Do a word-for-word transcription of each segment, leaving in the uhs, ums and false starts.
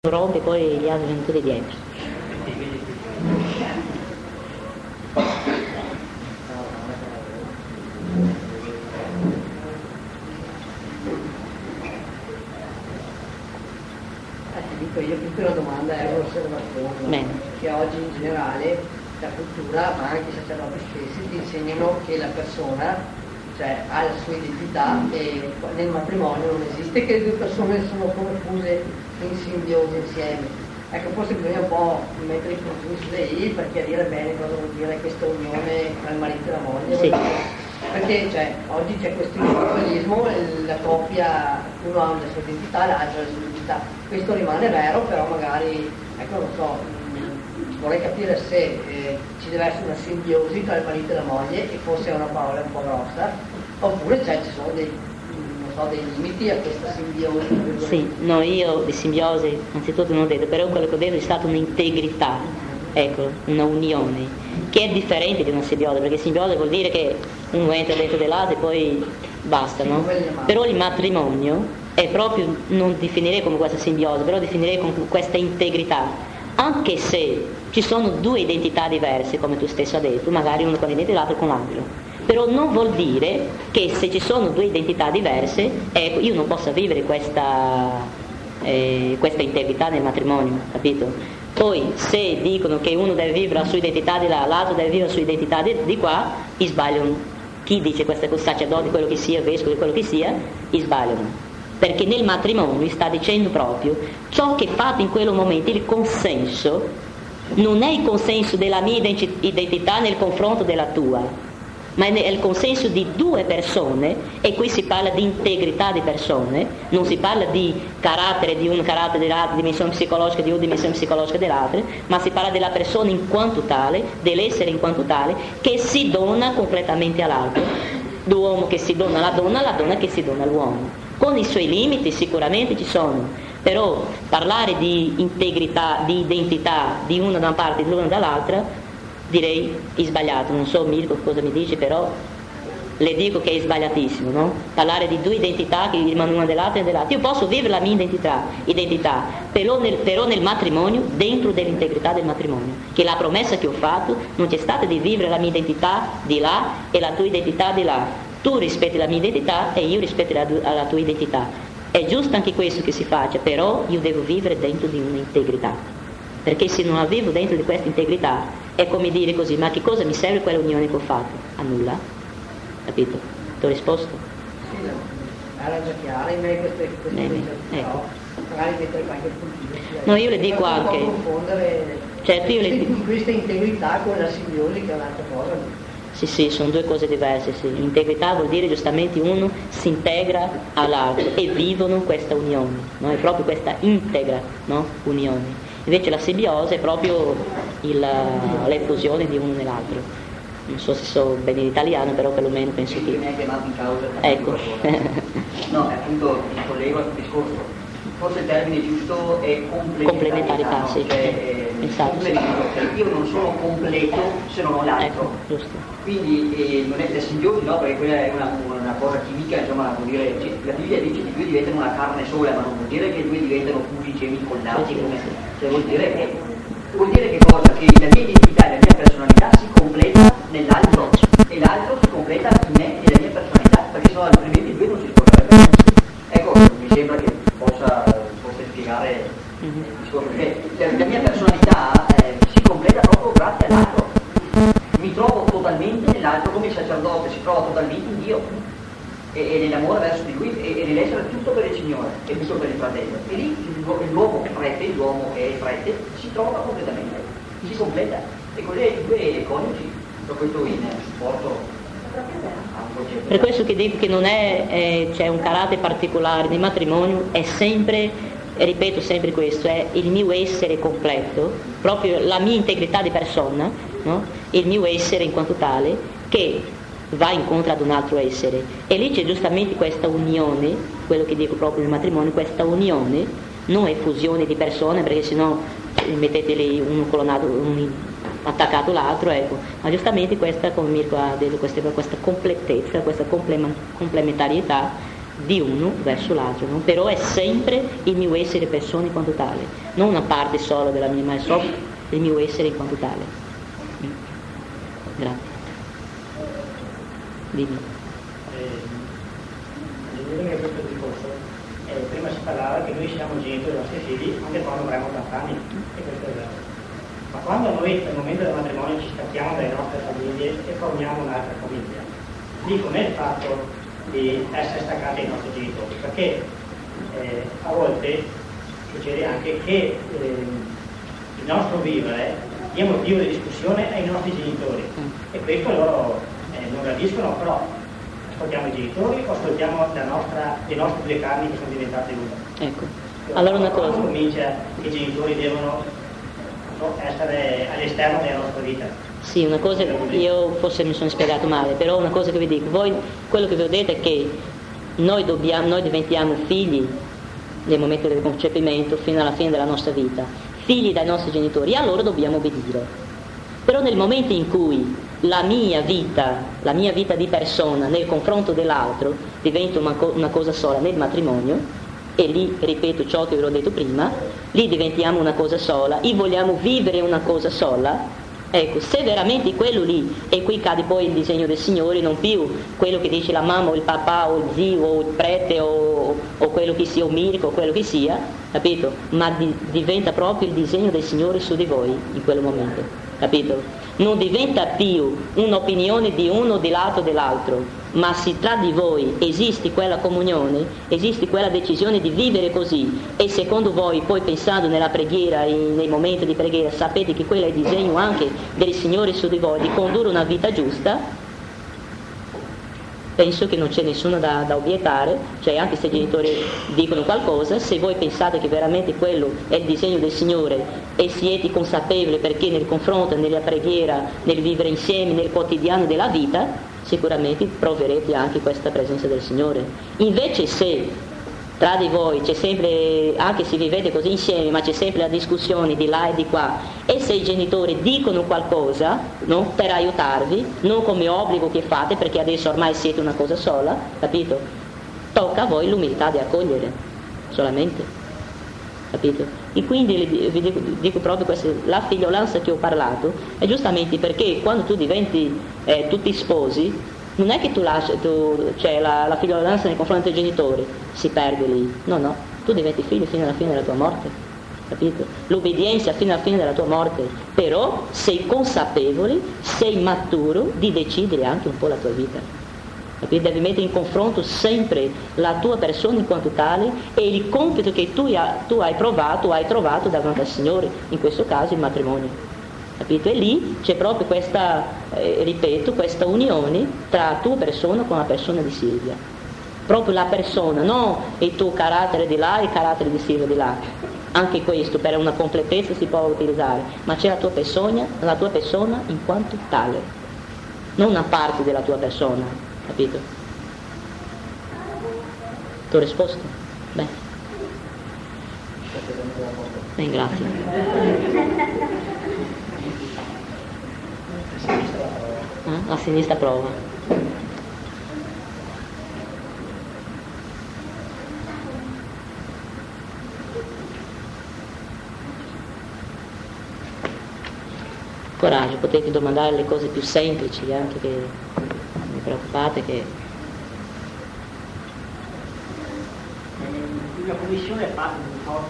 rompe, poi gli altri vengono tutti dietro. Eh, ti dico io più che una domanda è un'osservazione. Bene. Che oggi in generale la cultura, ma anche i sacerdoti stessi, ti insegnano che la persona, cioè, ha la sua identità e nel matrimonio non esiste che le due persone sono come fuse in simbiosi insieme. Ecco, forse bisogna un po' mettere i puntini sulle i per chiarire bene cosa vuol dire questa unione tra il marito e la moglie. Sì. Perché cioè, oggi c'è questo individualismo, la coppia, uno ha la sua identità, l'altro ha la sua identità. Questo rimane vero, però magari, ecco, non so, mh, vorrei capire se eh, ci deve essere una simbiosi tra il marito e la moglie, e forse è una parola un po' grossa, oppure cioè, ci sono dei, non so, dei limiti a questa simbiosi. Sì, no, io di simbiosi innanzitutto non ho detto, però quello che ho detto è stata un'integrità, ecco, una unione, che è differente di una simbiosi, perché simbiosi vuol dire che uno entra dentro dell'altro e poi basta, no? Però il matrimonio è proprio, non definirei come questa simbiosi, però definirei come questa integrità, anche se ci sono due identità diverse, come tu stesso hai detto, magari uno con l'identità e l'altro con l'altro, però non vuol dire che se ci sono due identità diverse, ecco, io non possa vivere questa, eh, questa integrità nel matrimonio, capito? Poi se dicono che uno deve vivere la sua identità di là, l'altro deve vivere la sua identità di, di qua, gli sbagliano. Chi dice queste cose, sacerdote, quello che sia, vescovo, quello che sia, gli sbagliano. Perché nel matrimonio sta dicendo proprio ciò che fate in quel momento, il consenso, non è il consenso della mia identità nel confronto della tua, ma è il consenso di due persone, e qui si parla di integrità di persone, non si parla di carattere di un carattere dell'altro, dimensione psicologica di una dimensione psicologica dell'altra, ma si parla della persona in quanto tale, dell'essere in quanto tale, che si dona completamente all'altro, l'uomo che si dona alla donna, la donna che si dona all'uomo, con i suoi limiti sicuramente ci sono, però parlare di integrità, di identità di una da una parte e di una dall'altra, direi è sbagliato. Non so Mirko cosa mi dice, però le dico che è sbagliatissimo, no? Parlare di due identità che rimangono una dell'altra e dell'altra. Io posso vivere la mia identità, identità però, nel, però nel matrimonio, dentro dell'integrità del matrimonio, che la promessa che ho fatto non c'è stata di vivere la mia identità di là e la tua identità di là. Tu rispetti la mia identità e io rispetto la, la tua identità. È giusto anche questo che si faccia, però io devo vivere dentro di un'integrità, perché se non la vivo dentro di questa integrità è come dire così, ma che cosa mi serve quella unione che ho fatto? A nulla, capito? Ti ho risposto? Sì, era già chiara in me queste queste Bene, però ecco. magari mettere qualche puntino. No, io le dico non anche, può confondere certo, io le queste, dico, questa integrità con la simbiosi, che è un'altra cosa. sì sì, sono due cose diverse, sì. L'integrità vuol dire giustamente uno si integra all'altro e vivono questa unione, no? È proprio questa integra, no? Unione. Invece la simbiosi è proprio il, l'effusione di uno nell'altro. Non so se so bene in italiano, però perlomeno penso che... mi hai chiamato in causa. Ecco. No, appunto mi collego al discorso. Forse il termine giusto è complementarietà, Complementarietà, no? sì. Cioè, eh, Esatto. come dico, cioè, io non sono completo se non ho l'altro. Ecco, giusto. Quindi eh, non è la simbiosi, no, perché quella è una, una cosa chimica, insomma, vuol dire, cioè, la Bibbia dice che i due diventano una carne sola, ma non vuol dire che i due diventano fusi gemi incollati, come, cioè, vuol dire che vuol dire che cosa? Che la mia identità e la mia personalità si completa nell'altro e l'altro si completa in me e nella mia personalità, perché sennò altrimenti i due non si sposerebbero. Ecco, mi sembra che possa, possa spiegare il discorso, perché la mia personalità eh, si completa proprio grazie all'altro. Mi trovo totalmente nell'altro, come il sacerdote si trova totalmente in Dio e, e nell'amore verso di lui e, e nell'essere tutto per il Signore e tutto per il fratello. E lì l'uomo prete, l'uomo che è prete, si trova completamente, si completa. E con i due coniugi, per questo in supporto a un progetto. Per questo che dico che non è, eh, c'è un carattere particolare nel matrimonio, è sempre, ripeto sempre questo, è il mio essere completo, proprio la mia integrità di persona, no? Il mio essere in quanto tale, che va incontro ad un altro essere. E lì c'è giustamente questa unione, quello che dico proprio nel matrimonio, questa unione, non è fusione di persone, perché sennò mettete lì uno colonato, un attaccato l'altro, ecco, ma giustamente questa, come Mirko ha detto, questa, questa completezza, questa complementarietà di uno verso l'altro, no? Però è sempre il mio essere persona in quanto tale, non una parte sola della mia, ma è solo il mio essere in quanto tale. Mm. Grazie. Dimmi. Eh, questo discorso, eh, prima si parlava che noi siamo genitori dei nostri figli anche quando avremo ottanta anni, e questo è vero. Ma quando noi nel momento del matrimonio ci stacchiamo dalle nostre famiglie e formiamo un'altra famiglia, lì com'è il fatto di essere staccati dai nostri genitori? Perché eh, a volte succede anche che eh, il nostro vivere dia motivo di discussione ai nostri genitori, e questo loro eh, non capiscono, però ascoltiamo i genitori o ascoltiamo la nostra, le nostre due carni che sono diventate una. Ecco, allora una cosa. Quando comincia che i genitori devono no, essere all'esterno della nostra vita? Sì, una cosa, io forse mi sono spiegato male, però una cosa che vi dico, voi quello che vi ho detto è che noi, dobbiamo, noi diventiamo figli nel momento del concepimento fino alla fine della nostra vita, figli dai nostri genitori, a loro dobbiamo obbedire. Però nel momento in cui la mia vita, la mia vita di persona nel confronto dell'altro diventa una, co- una cosa sola nel matrimonio, e lì ripeto ciò che ve l'ho detto prima, lì diventiamo una cosa sola e vogliamo vivere una cosa sola. Ecco, se veramente quello lì, e qui cade poi il disegno del Signore, non più quello che dice la mamma o il papà o il zio o il prete o, o quello che sia, o Mirko o quello che sia, capito? Ma di, diventa proprio il disegno del Signore su di voi in quel momento, capito? Non diventa più un'opinione di uno di lato dell'altro, ma se tra di voi esiste quella comunione, esiste quella decisione di vivere così, e secondo voi poi pensando nella preghiera, in, nei momenti di preghiera, sapete che quello è il disegno anche del Signore su di voi, di condurre una vita giusta, penso che non c'è nessuno da, da obiettare, cioè anche se i genitori dicono qualcosa, se voi pensate che veramente quello è il disegno del Signore e siete consapevoli, perché nel confronto, nella preghiera, nel vivere insieme, nel quotidiano della vita, sicuramente proverete anche questa presenza del Signore. Invece se tra di voi c'è sempre, anche se vivete così insieme, ma c'è sempre la discussione di là e di qua, e se i genitori dicono qualcosa, no, per aiutarvi, non come obbligo che fate, perché adesso ormai siete una cosa sola, capito? Tocca a voi l'umiltà di accogliere solamente, capito? E quindi vi dico, dico proprio questa, la figliolanza che ho parlato è giustamente perché quando tu diventi eh, tutti sposi, non è che tu lasci, tu, cioè la, la figliolanza nei confronti dei genitori si perde lì, no no, tu diventi figlio fino alla fine della tua morte, capito? L'obbedienza fino alla fine della tua morte, però sei consapevole, sei maturo di decidere anche un po' la tua vita, capito? Devi mettere in confronto sempre la tua persona in quanto tale e il compito che tu, tu hai provato, hai trovato davanti al Signore, in questo caso il matrimonio. Capito? E lì c'è proprio questa, eh, ripeto, questa unione tra tua persona con la persona di Silvia. Proprio la persona, non il tuo carattere di là e il carattere di Silvia di là. Anche questo per una completezza si può utilizzare, ma c'è la tua persona, la tua persona in quanto tale, non una parte della tua persona, capito? Ti ho risposto? Beh. Beh, grazie. Eh? La sinistra prova. Coraggio, potete domandare le cose più semplici, anche che non vi preoccupate che... Una commissione fa un po'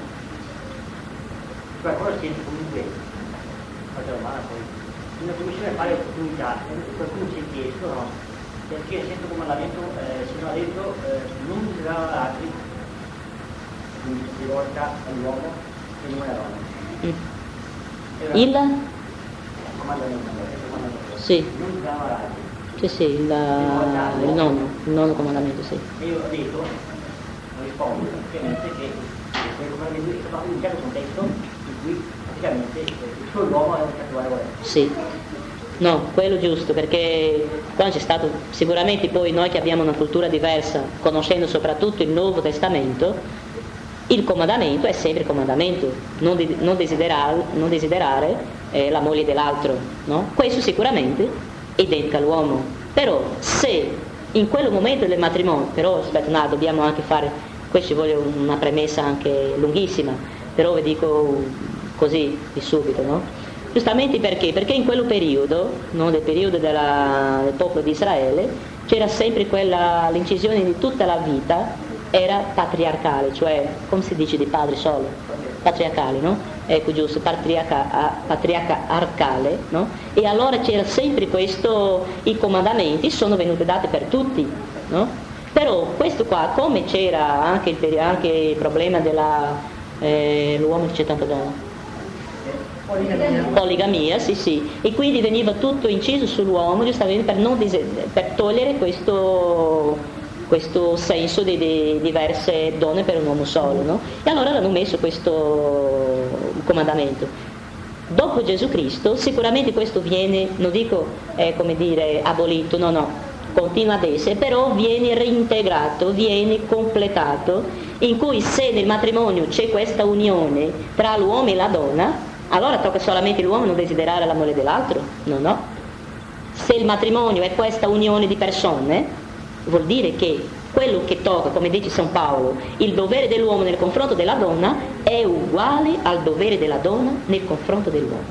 qualcosa sente comunque, faccio la mano poi. Una commissione fare opportunità, qualcuno si è chiesto, no? Perché il senso comandamento eh, si è detto eh, non desiderare altri, quindi si rivolta all'uomo e non alla donna. Mm. Il? Comandamento, il comandamento. Sì. Non desiderare altri. Sì, sì, il, il nono, il nono comandamento, sì. E io ho detto, rispondo praticamente che quel comandamento è stato in un certo contesto in cui praticamente il solo uomo è un cattivare volere. Sì, no, quello giusto, perché quando c'è stato, sicuramente poi noi che abbiamo una cultura diversa, conoscendo soprattutto il Nuovo Testamento, il comandamento è sempre il comandamento, non, di, non desiderare, non desiderare eh, la moglie dell'altro, no? Questo sicuramente identica all'uomo, però se in quel momento del matrimonio, però aspetta, no, dobbiamo anche fare, qui ci vuole una premessa anche lunghissima, però vi dico così di subito, no? Giustamente perché? Perché in quel periodo, no, del periodo della, del popolo di Israele, c'era sempre quella, l'incisione di tutta la vita era patriarcale, cioè, come si dice di padre solo? Patriarcali, no? Ecco, giusto, patriarca, patriarcale, no? E allora c'era sempre questo, i comandamenti sono venuti dati per tutti, no? Però questo qua, come c'era anche il, anche il problema della eh, l'uomo che c'è tanta donna, poligamia. poligamia, sì sì, e quindi veniva tutto inciso sull'uomo giustamente per, non dis- per togliere questo questo senso di, di diverse donne per un uomo solo, no? E allora hanno messo questo comandamento. Dopo Gesù Cristo sicuramente questo viene, non dico eh, come dire abolito, no no, continua ad essere, però viene reintegrato, viene completato, in cui se nel matrimonio c'è questa unione tra l'uomo e la donna, allora tocca solamente all'uomo non desiderare la moglie dell'altro, no no. Se il matrimonio è questa unione di persone, vuol dire che quello che tocca, come dice San Paolo, il dovere dell'uomo nel confronto della donna è uguale al dovere della donna nel confronto dell'uomo.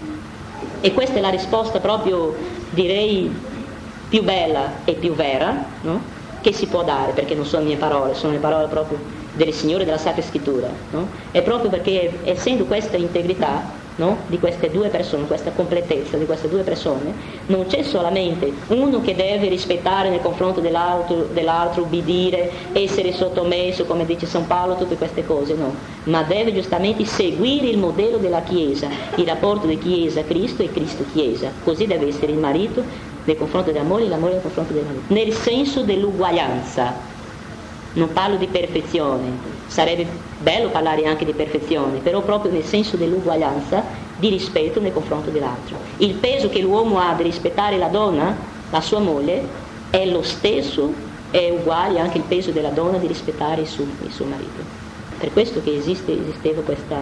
E questa è la risposta proprio, direi, più bella e più vera, no? Che si può dare, perché non sono mie parole, sono le parole proprio del Signore della Sacra Scrittura, no? È proprio perché, essendo questa integrità, no? Di queste due persone, questa completezza di queste due persone, non c'è solamente uno che deve rispettare nel confronto dell'altro, dell'altro ubbidire, essere sottomesso, come dice San Paolo, tutte queste cose, no, ma deve giustamente seguire il modello della Chiesa, il rapporto di Chiesa-Cristo e Cristo-Chiesa. Così deve essere il marito nei confronti della moglie e la moglie nei confronti del marito, nel senso dell'uguaglianza. Non parlo di perfezione, sarebbe bello parlare anche di perfezione, però proprio nel senso dell'uguaglianza, di rispetto nei confronti dell'altro. Il peso che l'uomo ha di rispettare la donna, la sua moglie, è lo stesso, è uguale anche il peso della donna di rispettare il suo, il suo marito. Per questo che esiste, esisteva questa,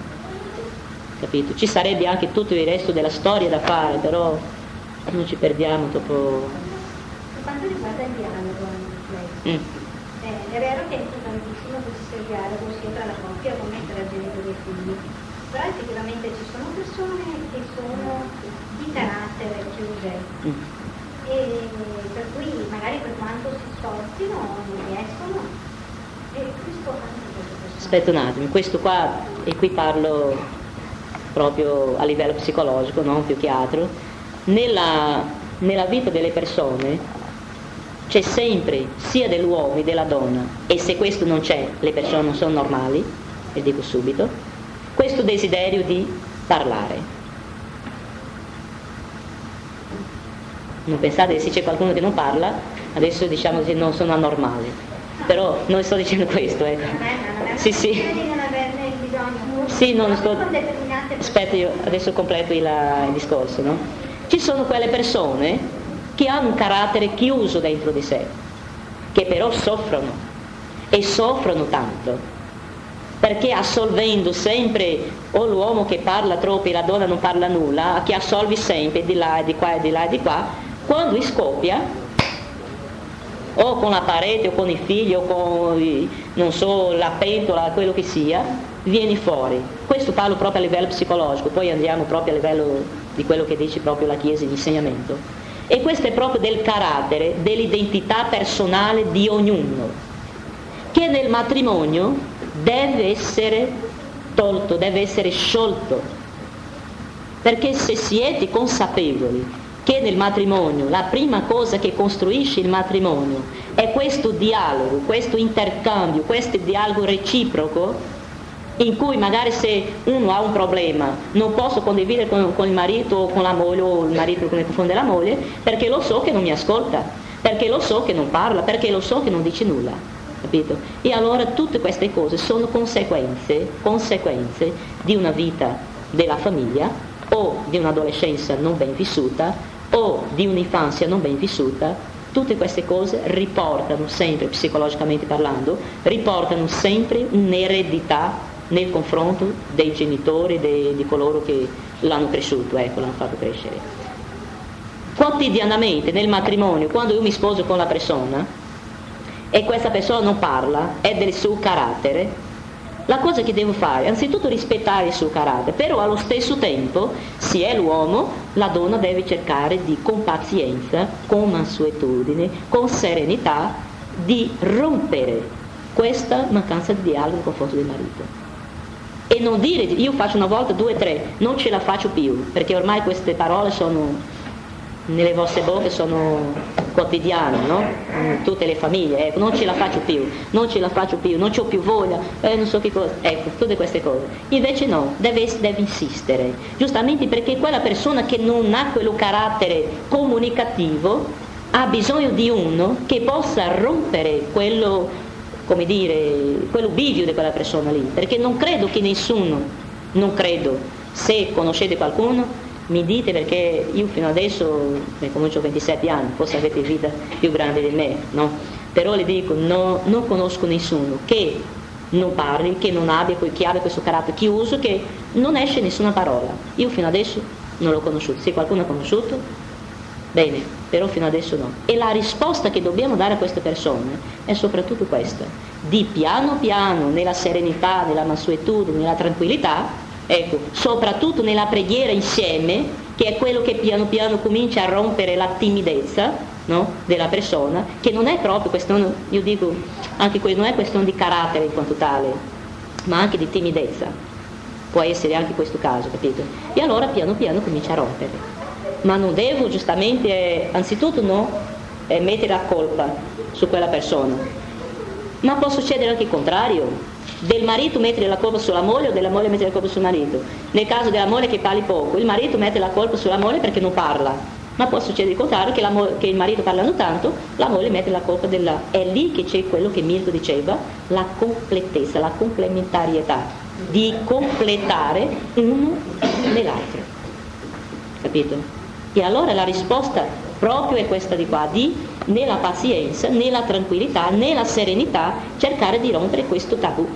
capito? Ci sarebbe anche tutto il resto della storia da fare, però non ci perdiamo dopo. Per quanto riguarda il dialogo, mm. Eh, è vero che è importantissimo che ci sia il dialogo sia tra la coppia come tra il genitore e i figli, però effettivamente ci sono persone che sono di carattere chiuse mm. e per cui magari per quanto si sforzino non riescono, e questo anche queste persone. Aspetta un attimo, questo qua, e qui parlo proprio a livello psicologico, non più che altro, nella, nella vita delle persone c'è sempre, sia dell'uomo che della donna, e se questo non c'è, le persone non sono normali, e dico subito, questo desiderio di parlare. Non pensate che se c'è qualcuno che non parla, adesso diciamo che non sono anormale, però non sto dicendo questo, eh. Sì, sì. Sì, non sto. Aspetta, io adesso completo il, il discorso, no? Ci sono quelle persone che hanno un carattere chiuso dentro di sé, che però soffrono, e soffrono tanto, perché assolvendo sempre, o l'uomo che parla troppo e la donna non parla nulla, che assolvi sempre di là e di qua e di là e di qua, quando scoppia, o con la parete o con i figli o con, non so, la pentola, quello che sia, vieni fuori. Questo parlo proprio a livello psicologico, poi andiamo proprio a livello di quello che dice proprio la Chiesa di insegnamento. E questo è proprio del carattere, dell'identità personale di ognuno, che nel matrimonio deve essere tolto, deve essere sciolto, perché se siete consapevoli che nel matrimonio la prima cosa che costruisce il matrimonio è questo dialogo, questo intercambio, questo dialogo reciproco, in cui magari se uno ha un problema non posso condividere con, con il marito o con la moglie, o il marito con il confronto della moglie, perché lo so che non mi ascolta, perché lo so che non parla, perché lo so che non dice nulla, capito? E allora tutte queste cose sono conseguenze, conseguenze di una vita della famiglia, o di un'adolescenza non ben vissuta, o di un'infanzia non ben vissuta. Tutte queste cose riportano sempre, psicologicamente parlando, riportano sempre un'eredità nel confronto dei genitori, dei, di coloro che l'hanno cresciuto, ecco, l'hanno fatto crescere. quotidianamente nel matrimonio, quando io mi sposo con la persona e questa persona non parla, è del suo carattere, la cosa che devo fare è anzitutto rispettare il suo carattere, però allo stesso tempo, se è l'uomo, la donna deve cercare di, con pazienza, con mansuetudine, con serenità, di rompere questa mancanza di dialogo nei confronti del marito. E non dire, io faccio una volta, due, tre, non ce la faccio più, perché ormai queste parole sono, nelle vostre bocche sono quotidiane, no? In tutte le famiglie, ecco, non ce la faccio più, non ce la faccio più, non c'ho più voglia, eh, non so che cosa, ecco, tutte queste cose. Invece no, deve, deve insistere, giustamente perché quella persona che non ha quello carattere comunicativo ha bisogno di uno che possa rompere quello, come dire, quello bivio di quella persona lì, perché non credo che nessuno, non credo, se conoscete qualcuno, mi dite, perché io fino adesso, beh, comunque ho ventisette anni, forse avete vita più grande di me, no? Però le dico, no, non conosco nessuno che non parli, che non abbia, che abbia questo carattere chiuso, che non esce nessuna parola. Io fino adesso non l'ho conosciuto. Se qualcuno ha conosciuto, bene, però fino adesso no. E la risposta che dobbiamo dare a queste persone è soprattutto questa, di piano piano, nella serenità, nella mansuetudine, nella tranquillità, ecco, soprattutto nella preghiera insieme, che è quello che piano piano comincia a rompere la timidezza, no, della persona, che non è proprio questione, io dico, anche questo non è questione di carattere in quanto tale, ma anche di timidezza, può essere anche questo caso, capito? E allora piano piano comincia a rompere, ma non devo giustamente, eh, anzitutto no, eh, mettere la colpa su quella persona, ma può succedere anche il contrario, del marito mettere la colpa sulla moglie o della moglie mettere la colpa sul marito. Nel caso della moglie che parli poco, il marito mette la colpa sulla moglie perché non parla, ma può succedere il contrario, che, la mo- che il marito parlando tanto, la moglie mette la colpa della... È lì che c'è quello che Mirko diceva, la completezza, la complementarietà, di completare uno nell'altro, capito? E allora la risposta proprio è questa di qua, di nella pazienza, nella tranquillità, nella serenità cercare di rompere questo tabù,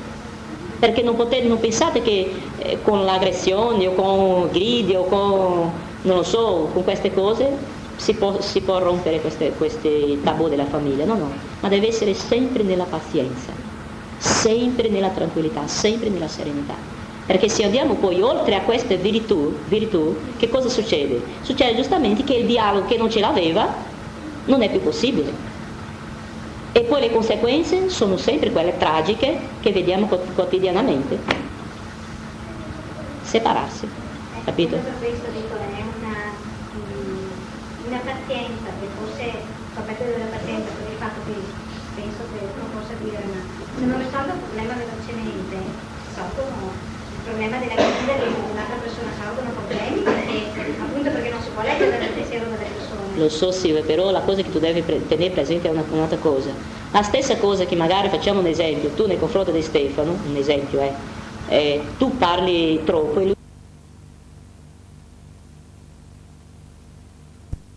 perché non, potete, non pensate che eh, con l'aggressione o con gridi o con, non lo so, con queste cose si può, si può rompere queste, questi tabù della famiglia, no no, ma deve essere sempre nella pazienza, sempre nella tranquillità, sempre nella serenità, perché se andiamo poi oltre a queste virtù, virtù che cosa succede? Succede giustamente che il dialogo che non ce l'aveva non è più possibile, e poi le conseguenze sono sempre quelle tragiche che vediamo quotidianamente, separarsi, capito? Per questo dico, è una, una pazienza che forse fa parte della pazienza per il fatto che penso che non possa dire, ma se non risolvo il problema velocemente risolvono il problema della vita di un'altra persona, salgono problemi, perché appunto perché non si può leggere dal pensiero delle persone. Lo so Silvia, però la cosa che tu devi pre- tenere presente è una, un'altra cosa. La stessa cosa che magari facciamo un esempio, tu nei confronti di Stefano, un esempio è, eh, tu parli troppo e lui